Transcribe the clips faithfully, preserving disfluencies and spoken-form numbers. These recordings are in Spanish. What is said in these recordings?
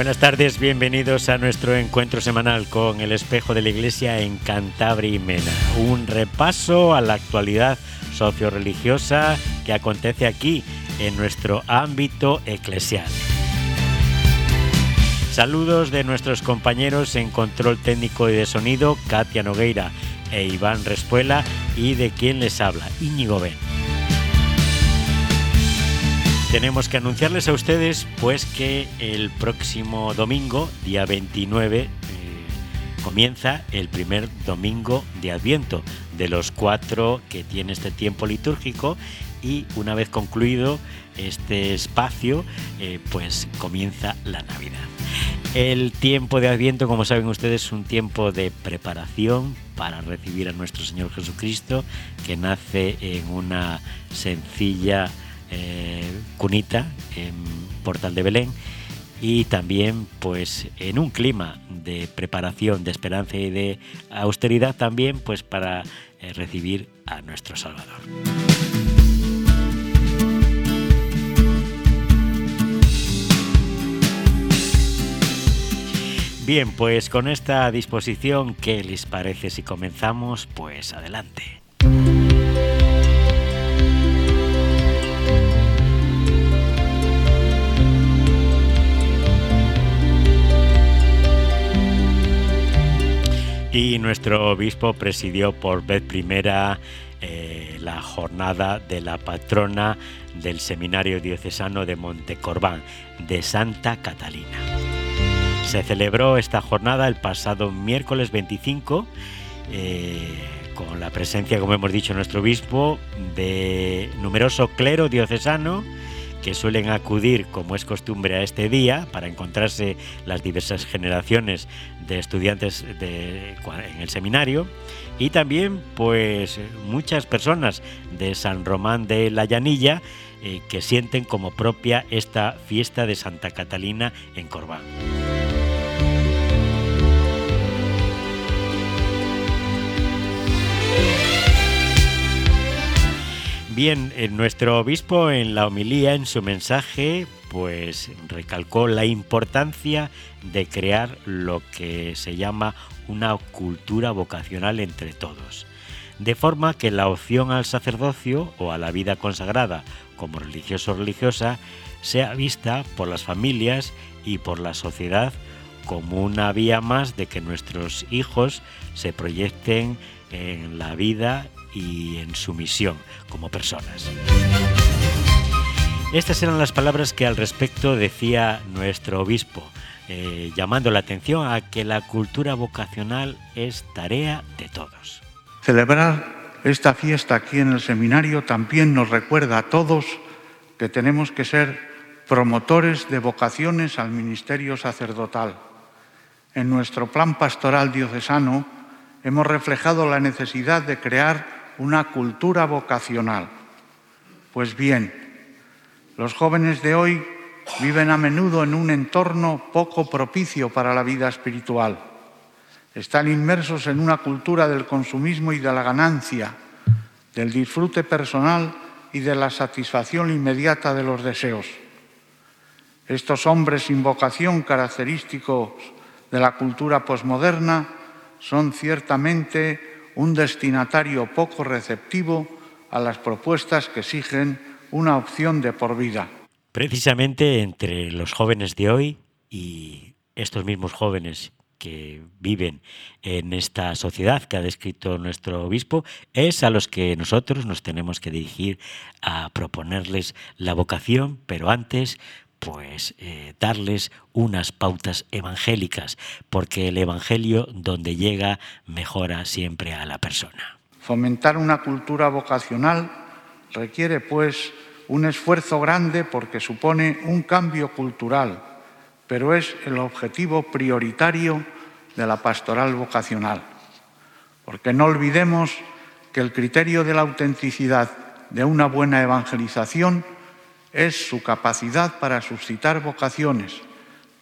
Buenas tardes, bienvenidos a nuestro encuentro semanal con el Espejo de la Iglesia en Cantabria y Mena. Un repaso a la actualidad socio-religiosa que acontece aquí en nuestro ámbito eclesial. Saludos de nuestros compañeros en control técnico y de sonido, Katia Nogueira e Iván Respuela, y de quien les habla, Íñigo Ben. Tenemos que anunciarles a ustedes pues que el próximo domingo, día veintinueve, eh, comienza el primer domingo de Adviento, de los cuatro que tiene este tiempo litúrgico, y una vez concluido este espacio, eh, pues comienza la Navidad. El tiempo de Adviento, como saben ustedes, es un tiempo de preparación para recibir a nuestro Señor Jesucristo, que nace en una sencilla Eh, cunita en Portal de Belén, y también pues en un clima de preparación, de esperanza y de austeridad también, pues para eh, recibir a nuestro Salvador. Bien, pues con esta disposición, ¿qué les parece si comenzamos? Pues adelante. Y nuestro obispo presidió por vez primera eh, la jornada de la patrona del Seminario Diocesano de Montecorbán, de Santa Catalina. Se celebró esta jornada el pasado miércoles veinticinco, eh, con la presencia, como hemos dicho, nuestro obispo, de numeroso clero diocesano, que suelen acudir, como es costumbre, a este día para encontrarse las diversas generaciones de estudiantes de, en el seminario, y también pues muchas personas de San Román de la Llanilla eh, que sienten como propia esta fiesta de Santa Catalina en Corbán. Bien, nuestro obispo en la homilía, en su mensaje, pues recalcó la importancia de crear lo que se llama una cultura vocacional entre todos, de forma que la opción al sacerdocio o a la vida consagrada como religioso o religiosa sea vista por las familias y por la sociedad como una vía más de que nuestros hijos se proyecten en la vida y en su misión como personas. Estas eran las palabras que al respecto decía nuestro obispo, eh, llamando la atención a que la cultura vocacional es tarea de todos. Celebrar esta fiesta aquí en el seminario también nos recuerda a todos que tenemos que ser promotores de vocaciones al ministerio sacerdotal. En nuestro plan pastoral diocesano hemos reflejado la necesidad de crear una cultura vocacional. Pues bien, los jóvenes de hoy viven a menudo en un entorno poco propicio para la vida espiritual. Están inmersos en una cultura del consumismo y de la ganancia, del disfrute personal y de la satisfacción inmediata de los deseos. Estos hombres sin vocación, característicos de la cultura posmoderna, son ciertamente un destinatario poco receptivo a las propuestas que exigen una opción de por vida. Precisamente entre los jóvenes de hoy y estos mismos jóvenes que viven en esta sociedad que ha descrito nuestro obispo, es a los que nosotros nos tenemos que dirigir a proponerles la vocación, pero antes pues eh, darles unas pautas evangélicas, porque el evangelio donde llega mejora siempre a la persona. Fomentar una cultura vocacional requiere pues un esfuerzo grande porque supone un cambio cultural, pero es el objetivo prioritario de la pastoral vocacional. Porque no olvidemos que el criterio de la autenticidad de una buena evangelización es su capacidad para suscitar vocaciones,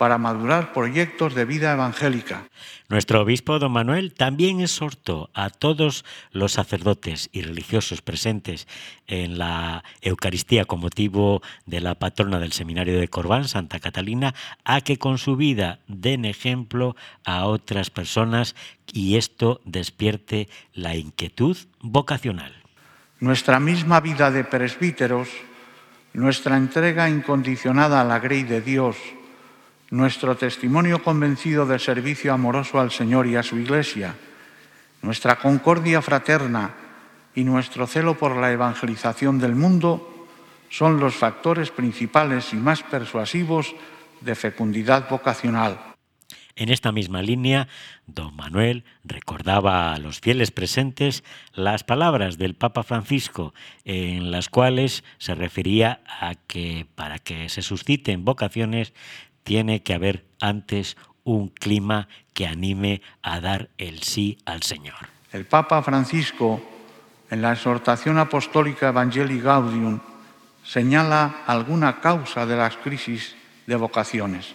para madurar proyectos de vida evangélica. Nuestro obispo don Manuel también exhortó a todos los sacerdotes y religiosos presentes en la Eucaristía con motivo de la patrona del Seminario de Corbán, Santa Catalina, a que con su vida den ejemplo a otras personas y esto despierte la inquietud vocacional. Nuestra misma vida de presbíteros, nuestra entrega incondicionada a la grey de Dios, nuestro testimonio convencido de servicio amoroso al Señor y a su Iglesia, nuestra concordia fraterna y nuestro celo por la evangelización del mundo son los factores principales y más persuasivos de fecundidad vocacional. En esta misma línea, don Manuel recordaba a los fieles presentes las palabras del Papa Francisco, en las cuales se refería a que para que se susciten vocaciones tiene que haber antes un clima que anime a dar el sí al Señor. El Papa Francisco, en la exhortación apostólica Evangelii Gaudium, señala alguna causa de las crisis de vocaciones.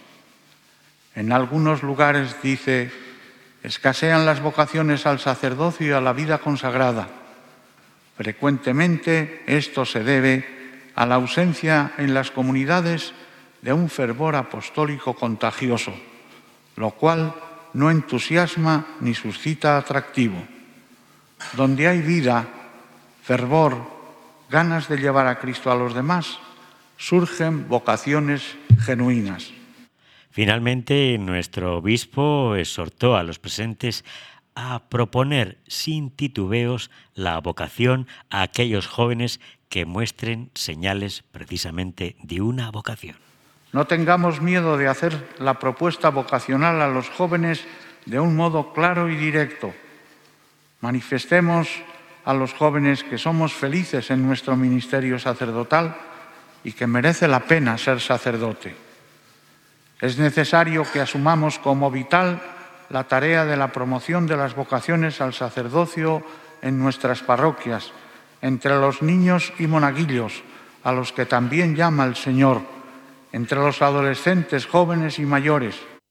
En algunos lugares dice, escasean las vocaciones al sacerdocio y a la vida consagrada. Frecuentemente esto se debe a la ausencia en las comunidades de un fervor apostólico contagioso, lo cual no entusiasma ni suscita atractivo. Donde hay vida, fervor, ganas de llevar a Cristo a los demás, surgen vocaciones genuinas. Finalmente, nuestro obispo exhortó a los presentes a proponer sin titubeos la vocación a aquellos jóvenes que muestren señales precisamente de una vocación. No tengamos miedo de hacer la propuesta vocacional a los jóvenes de un modo claro y directo. Manifestemos a los jóvenes que somos felices en nuestro ministerio sacerdotal y que merece la pena ser sacerdote. Es necesario que asumamos como vital la tarea de la promoción de las vocaciones al sacerdocio en nuestras parroquias, entre los niños y monaguillos, a los que también llama el Señor, entre los adolescentes, jóvenes y mayores.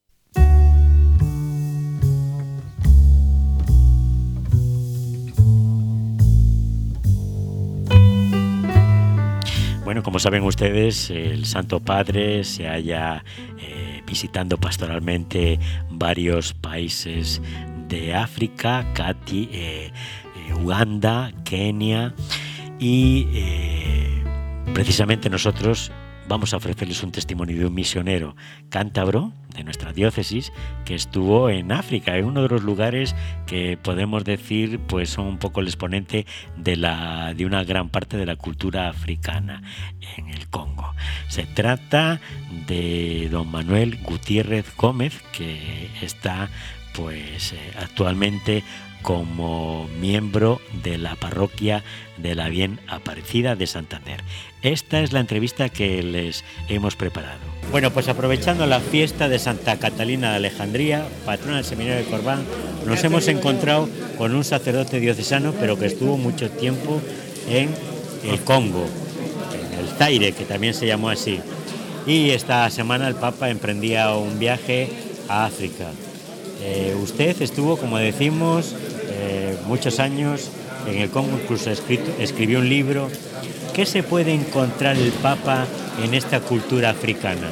Bueno, como saben ustedes, el Santo Padre se halla eh, visitando pastoralmente varios países de África, Cati, eh, eh, Uganda, Kenia, y eh, precisamente nosotros vamos a ofrecerles un testimonio de un misionero cántabro de nuestra diócesis que estuvo en África, en uno de los lugares que podemos decir pues son un poco el exponente de, la, de una gran parte de la cultura africana en el Congo. Se trata de don Manuel Gutiérrez Gómez, que está pues eh, actualmente como miembro de la parroquia de la Bien Aparecida de Santander. Esta es la entrevista que les hemos preparado. Bueno, pues aprovechando la fiesta de Santa Catalina de Alejandría, patrona del Seminario de Corbán, nos hemos encontrado con un sacerdote diocesano, pero que estuvo mucho tiempo en el Congo, en el Zaire, que también se llamó así. Y esta semana el Papa emprendía un viaje a África. Eh, usted estuvo, como decimos, eh, muchos años en el Congo, incluso escrito, escribió un libro. ¿Qué se puede encontrar el Papa en esta cultura africana?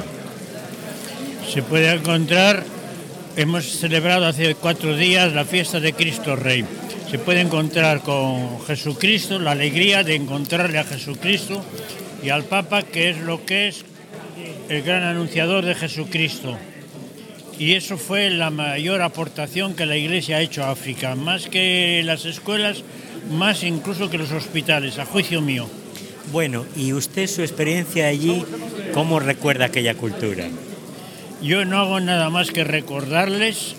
Se puede encontrar, hemos celebrado hace cuatro días la fiesta de Cristo Rey. Se puede encontrar con Jesucristo, la alegría de encontrarle a Jesucristo y al Papa, que es lo que es el gran anunciador de Jesucristo. Y eso fue la mayor aportación que la Iglesia ha hecho a África, más que las escuelas, más incluso que los hospitales, a juicio mío. Bueno, y usted, su experiencia allí, ¿cómo recuerda aquella cultura? Yo no hago nada más que recordarles,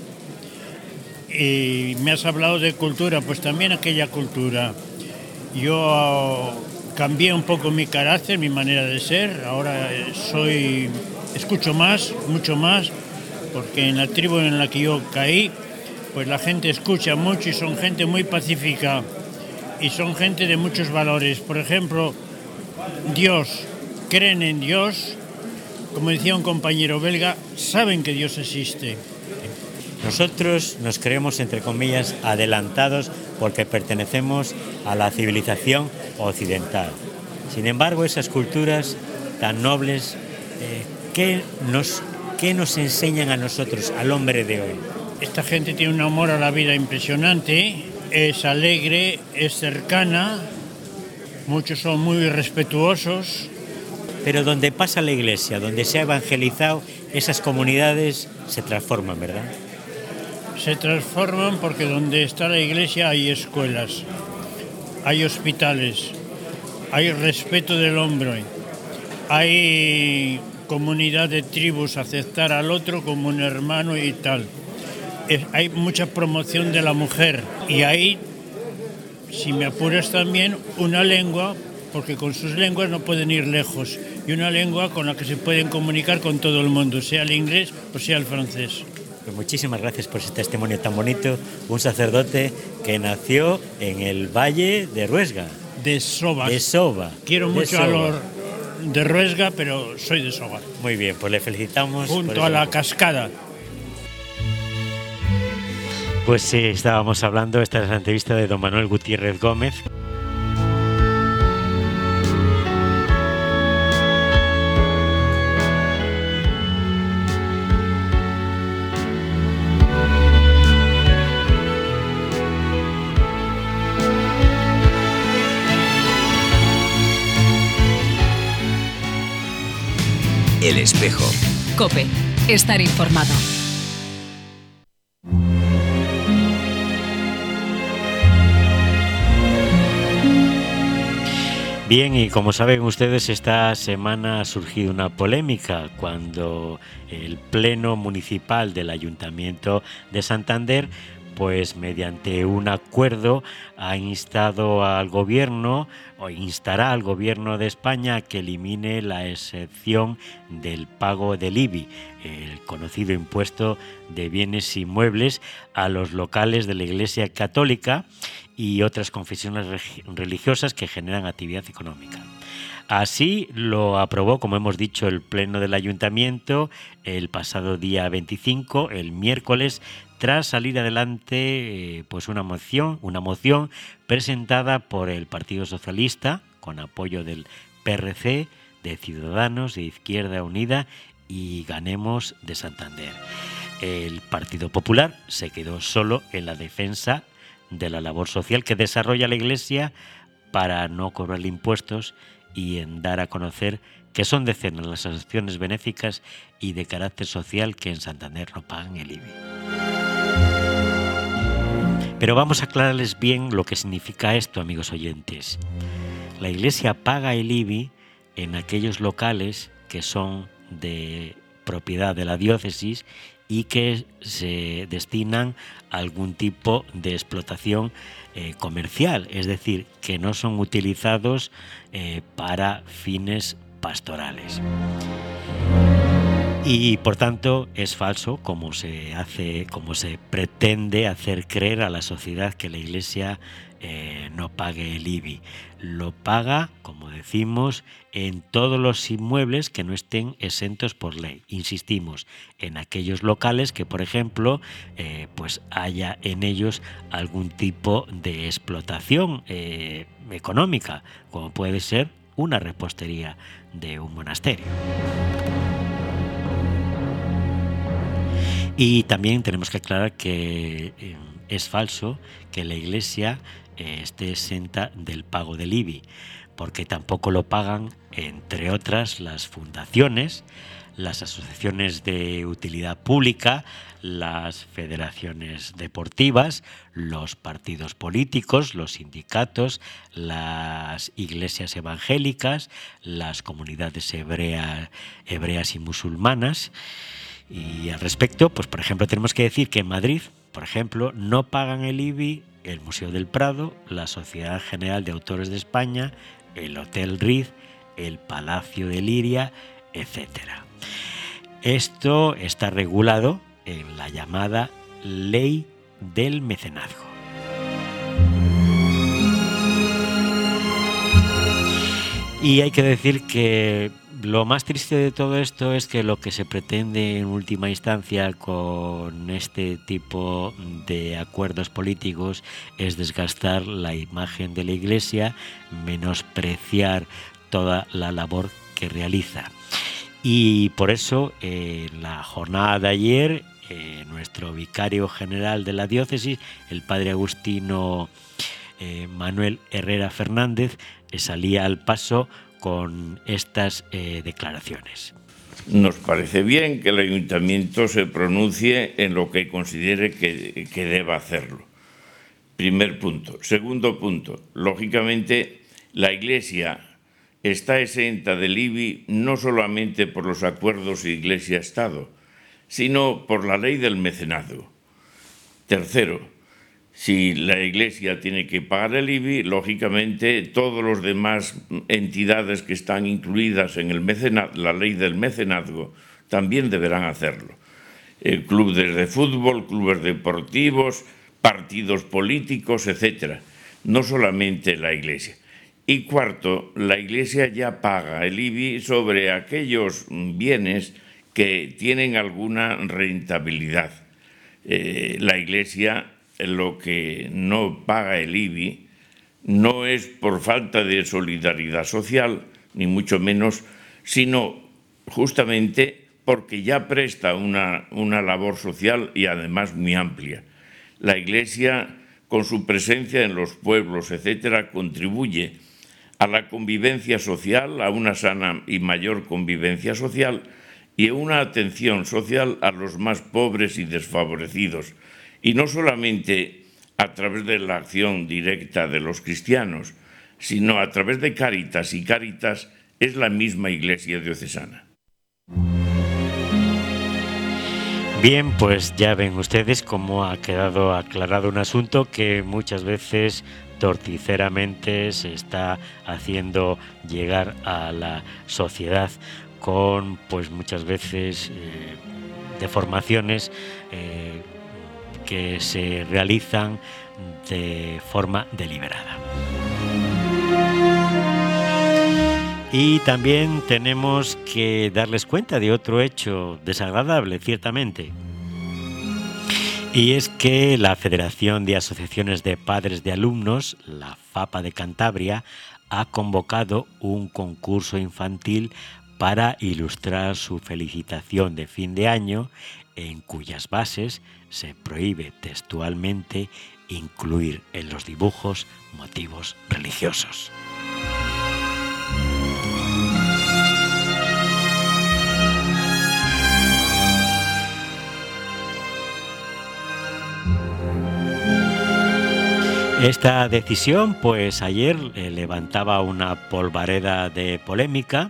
y me has hablado de cultura, pues también aquella cultura. Yo cambié un poco mi carácter, mi manera de ser, ahora soy, escucho más, mucho más, porque en la tribu en la que yo caí, pues la gente escucha mucho y son gente muy pacífica y son gente de muchos valores. Por ejemplo, Dios, creen en Dios como decía un compañero belga, saben que Dios existe. Nosotros nos creemos, entre comillas, adelantados porque pertenecemos a la civilización occidental. Sin embargo, esas culturas tan nobles, eh, ¿qué nos, qué nos enseñan a nosotros, al hombre de hoy? Esta gente tiene un amor a la vida impresionante, es alegre, es cercana, muchos son muy respetuosos. Pero donde pasa la iglesia, donde se ha evangelizado, esas comunidades se transforman, ¿verdad? Se transforman porque donde está la iglesia hay escuelas, hay hospitales, hay respeto del hombre, hay comunidad de tribus, aceptar al otro como un hermano y tal. Es, hay mucha promoción de la mujer y hay, si me apuras también, una lengua, porque con sus lenguas no pueden ir lejos, y una lengua con la que se pueden comunicar con todo el mundo, sea el inglés o sea el francés. Pues muchísimas gracias por ese testimonio tan bonito. Un sacerdote que nació en el Valle de Ruesga. De Soba. De Soba. Quiero de mucho Soba. a los de Ruesga, pero soy de Soba. Muy bien, pues le felicitamos. Junto a la cascada. Pues sí, estábamos hablando, esta es la entrevista de don Manuel Gutiérrez Gómez. El Espejo. COPE. Estar informado. Bien, y como saben ustedes, esta semana ha surgido una polémica cuando el Pleno Municipal del Ayuntamiento de Santander, pues mediante un acuerdo ha instado al gobierno o instará al gobierno de España a que elimine la excepción del pago del I B I, el conocido impuesto de bienes inmuebles, a los locales de la Iglesia Católica y otras confesiones religiosas que generan actividad económica. Así lo aprobó, como hemos dicho, el Pleno del Ayuntamiento el pasado día veinticinco, el miércoles, tras salir adelante eh, pues una moción, una moción presentada por el Partido Socialista con apoyo del P R C, de Ciudadanos, de Izquierda Unida y Ganemos de Santander. El Partido Popular se quedó solo en la defensa de la labor social que desarrolla la Iglesia para no cobrar impuestos y en dar a conocer que son decenas las asociaciones benéficas y de carácter social que en Santander no pagan el I B I. Pero vamos a aclararles bien lo que significa esto, amigos oyentes. La Iglesia paga el I B I en aquellos locales que son de propiedad de la diócesis y que se destinan a algún tipo de explotación eh, comercial, es decir, que no son utilizados eh, para fines pastorales. Y por tanto es falso, como se hace, como se pretende hacer creer a la sociedad, que la Iglesia eh, no pague el I B I. Lo paga, como decimos, en todos los inmuebles que no estén exentos por ley. Insistimos, en aquellos locales que, por ejemplo, eh, pues haya en ellos algún tipo de explotación eh, económica, como puede ser una repostería de un monasterio. Y también tenemos que aclarar que eh, es falso que la Iglesia eh, esté exenta del pago del I B I, porque tampoco lo pagan, entre otras, las fundaciones, las asociaciones de utilidad pública, las federaciones deportivas, los partidos políticos, los sindicatos, las iglesias evangélicas, las comunidades hebrea, hebreas y musulmanas. Y al respecto, pues por ejemplo, tenemos que decir que en Madrid, por ejemplo, no pagan el I B I el Museo del Prado, la Sociedad General de Autores de España, el Hotel Riz, el Palacio de Liria, etcétera. Esto está regulado en la llamada Ley del Mecenazgo. Y hay que decir que lo más triste de todo esto es que lo que se pretende en última instancia con este tipo de acuerdos políticos es desgastar la imagen de la Iglesia, menospreciar toda la labor que realiza. Y por eso, en eh, la jornada de ayer, eh, nuestro vicario general de la diócesis, el padre Agustino eh, Manuel Herrera Fernández, eh, salía al paso con estas eh, declaraciones. Nos parece bien que el ayuntamiento se pronuncie en lo que considere que, que deba hacerlo. Primer punto. Segundo punto. Lógicamente, la Iglesia está exenta del I B I no solamente por los acuerdos Iglesia-Estado, sino por la ley del mecenazgo. Tercero, si la Iglesia tiene que pagar el I B I, lógicamente todos los demás entidades que están incluidas en el mecenazgo, la ley del mecenazgo también deberán hacerlo. Eh, clubes de fútbol, clubes deportivos, partidos políticos, etcétera. No solamente la Iglesia. Y cuarto, la Iglesia ya paga el I B I sobre aquellos bienes que tienen alguna rentabilidad. Eh, la Iglesia lo que no paga el I B I no es por falta de solidaridad social, ni mucho menos, sino justamente porque ya presta una, una labor social y además muy amplia. La Iglesia, con su presencia en los pueblos, etcétera, contribuye a la convivencia social, a una sana y mayor convivencia social y a una atención social a los más pobres y desfavorecidos. Y no solamente a través de la acción directa de los cristianos, sino a través de Cáritas, y Cáritas es la misma Iglesia diocesana. Bien, pues ya ven ustedes cómo ha quedado aclarado un asunto que muchas veces torticeramente se está haciendo llegar a la sociedad con, pues muchas veces, eh, deformaciones eh, que se realizan de forma deliberada. Y también tenemos que darles cuenta de otro hecho desagradable, ciertamente. Y es que la Federación de Asociaciones de Padres de Alumnos, la FAPA de Cantabria, ha convocado un concurso infantil para ilustrar su felicitación de fin de año, en cuyas bases se prohíbe textualmente incluir en los dibujos motivos religiosos. Esta decisión, pues ayer eh, levantaba una polvareda de polémica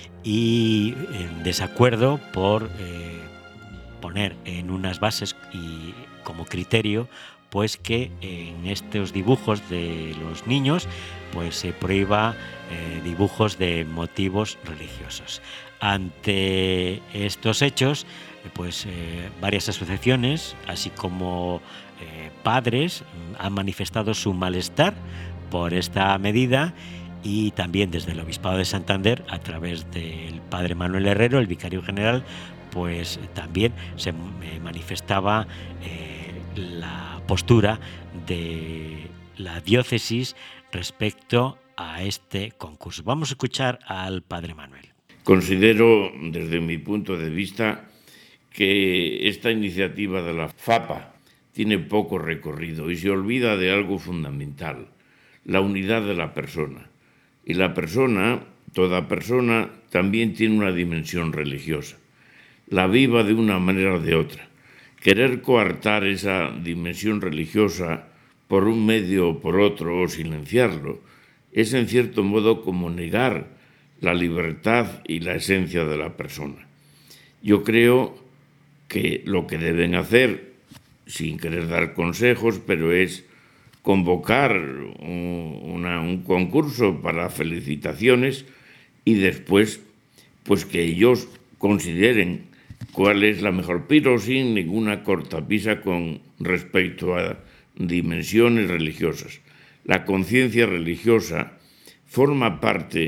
y en desacuerdo por eh, poner en unas bases y como criterio, pues que en estos dibujos de los niños, pues se prohíba eh, dibujos de motivos religiosos. Ante estos hechos, pues eh, varias asociaciones, así como eh, padres, han manifestado su malestar por esta medida, y también desde el Obispado de Santander, a través del padre Manuel Herrero, el vicario general, pues también se manifestaba eh, la postura de la diócesis respecto a este concurso. Vamos a escuchar al padre Manuel. Considero, desde mi punto de vista, que esta iniciativa de la FAPA tiene poco recorrido y se olvida de algo fundamental, la unidad de la persona. Y la persona, toda persona, también tiene una dimensión religiosa. La viva de una manera o de otra. Querer coartar esa dimensión religiosa por un medio o por otro, o silenciarlo, es en cierto modo como negar la libertad y la esencia de la persona. Yo creo que lo que deben hacer, sin querer dar consejos, pero es convocar un, una, un concurso para felicitaciones y después pues que ellos consideren cuál es la mejor, pero sin ninguna cortapisa con respecto a dimensiones religiosas. La conciencia religiosa forma parte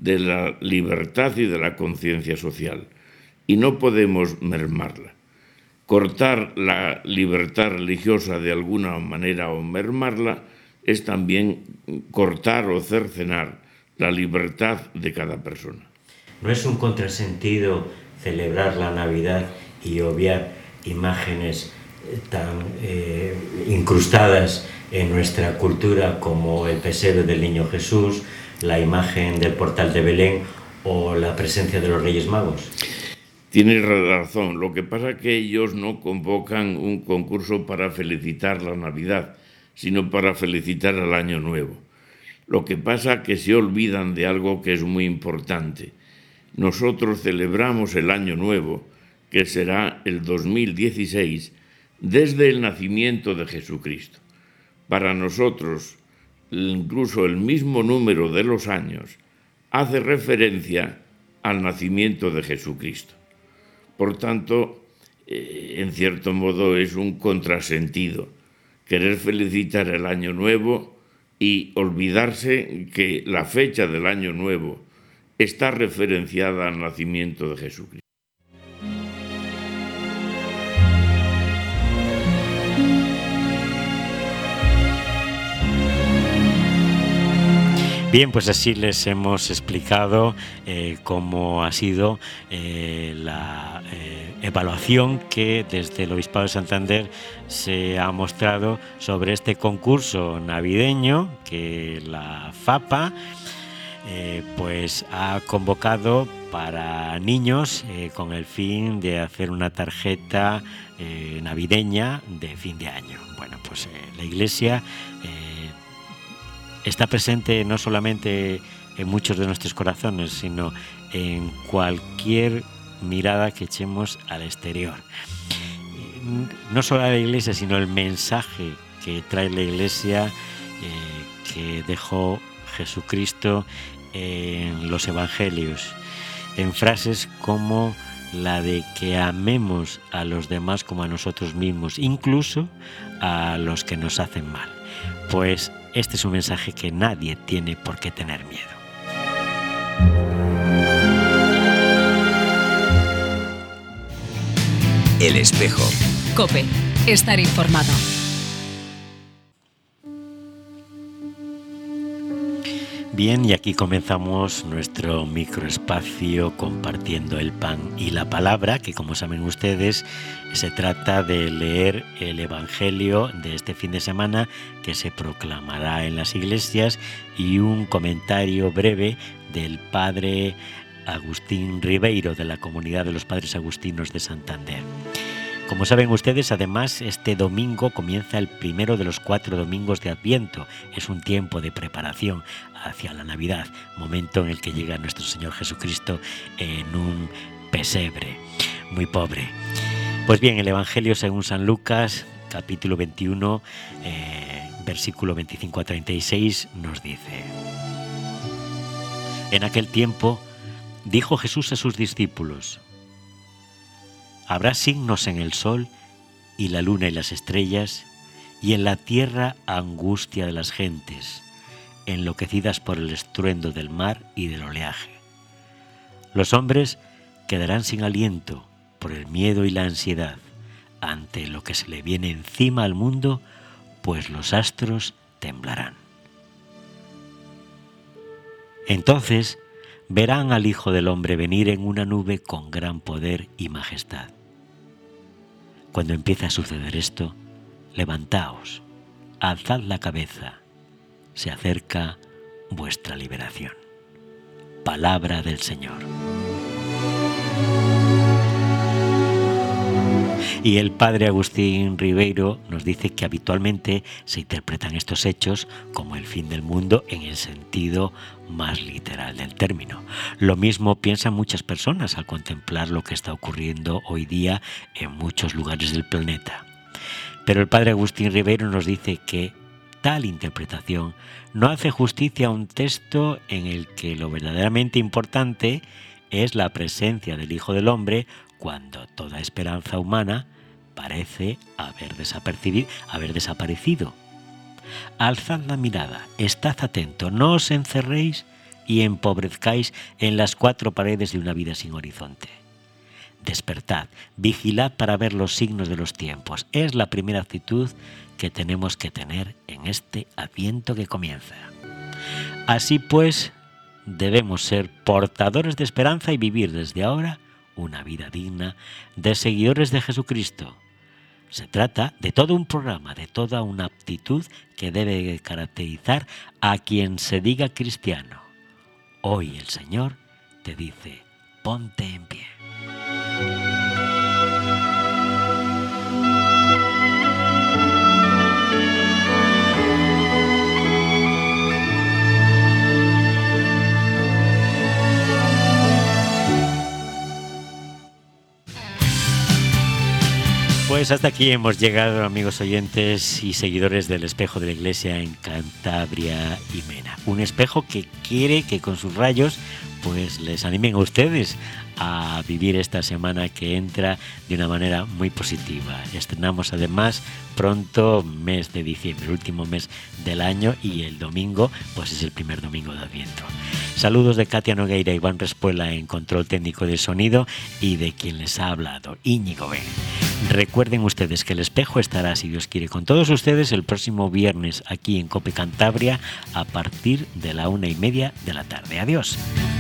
de la libertad y de la conciencia social, y no podemos mermarla. Cortar la libertad religiosa de alguna manera o mermarla es también cortar o cercenar la libertad de cada persona. ¿No es un contrasentido celebrar la Navidad y obviar imágenes tan eh, incrustadas en nuestra cultura como el pesebre del Niño Jesús, la imagen del portal de Belén o la presencia de los Reyes Magos? Tienes razón. Lo que pasa es que ellos no convocan un concurso para felicitar la Navidad, sino para felicitar el Año Nuevo. Lo que pasa es que se olvidan de algo que es muy importante. Nosotros celebramos el Año Nuevo, que será el dos mil dieciséis, desde el nacimiento de Jesucristo. Para nosotros, incluso el mismo número de los años hace referencia al nacimiento de Jesucristo. Por tanto, eh, en cierto modo es un contrasentido querer felicitar el Año Nuevo y olvidarse que la fecha del Año Nuevo está referenciada al nacimiento de Jesucristo. Bien, pues así les hemos explicado eh, cómo ha sido eh, la eh, evaluación que desde el Obispado de Santander se ha mostrado sobre este concurso navideño que la FAPA eh, pues ha convocado para niños eh, con el fin de hacer una tarjeta eh, navideña de fin de año. Bueno, pues eh, la Iglesia eh, está presente no solamente en muchos de nuestros corazones, sino en cualquier mirada que echemos al exterior. No solo a la Iglesia, sino el mensaje que trae la Iglesia, eh, que dejó Jesucristo en los Evangelios, en frases como la de que amemos a los demás como a nosotros mismos, incluso a los que nos hacen mal. Pues este es un mensaje que nadie tiene por qué tener miedo. El espejo. COPE. Estar informado. Bien, y aquí comenzamos nuestro microespacio compartiendo el pan y la palabra, que como saben ustedes, se trata de leer el Evangelio de este fin de semana que se proclamará en las iglesias y un comentario breve del padre Agustín Ribeiro de la Comunidad de los Padres Agustinos de Santander. Como saben ustedes, además, este domingo comienza el primero de los cuatro domingos de Adviento. Es un tiempo de preparación hacia la Navidad, momento en el que llega nuestro Señor Jesucristo en un pesebre muy pobre. Pues bien, el Evangelio según San Lucas, capítulo veintiuno, eh, versículo veinticinco a treinta y seis, nos dice: En aquel tiempo dijo Jesús a sus discípulos: Habrá signos en el sol y la luna y las estrellas, y en la tierra angustia de las gentes, enloquecidas por el estruendo del mar y del oleaje. Los hombres quedarán sin aliento por el miedo y la ansiedad ante lo que se le viene encima al mundo, pues los astros temblarán. Entonces verán al Hijo del Hombre venir en una nube con gran poder y majestad. Cuando empiece a suceder esto, levantaos, alzad la cabeza, se acerca vuestra liberación. Palabra del Señor. Y el padre Agustín Ribeiro nos dice que habitualmente se interpretan estos hechos como el fin del mundo en el sentido más literal del término. Lo mismo piensan muchas personas al contemplar lo que está ocurriendo hoy día en muchos lugares del planeta. Pero el padre Agustín Ribeiro nos dice que tal interpretación no hace justicia a un texto en el que lo verdaderamente importante es la presencia del Hijo del Hombre cuando toda esperanza humana parece haber desapercibido, haber desaparecido. Alzad la mirada, estad atento, no os encerréis y empobrezcáis en las cuatro paredes de una vida sin horizonte. Despertad, vigilad para ver los signos de los tiempos. Es la primera actitud que tenemos que tener en este Adviento que comienza. Así pues, debemos ser portadores de esperanza y vivir desde ahora una vida digna de seguidores de Jesucristo. Se trata de todo un programa, de toda una aptitud que debe caracterizar a quien se diga cristiano. Hoy el Señor te dice, ponte en pie. Pues hasta aquí hemos llegado, amigos oyentes y seguidores del Espejo de la Iglesia en Cantabria y Mena. Un espejo que quiere que con sus rayos pues les animen a ustedes a vivir esta semana que entra de una manera muy positiva. Estrenamos además pronto mes de diciembre, el último mes del año, y el domingo pues es el primer domingo de Adviento. Saludos de Katia Nogueira, Iván Respuela en control técnico de sonido y de quien les ha hablado, Íñigo Ben. Recuerden ustedes que el espejo estará, si Dios quiere, con todos ustedes el próximo viernes aquí en COPE Cantabria a partir de la una y media de la tarde. Adiós.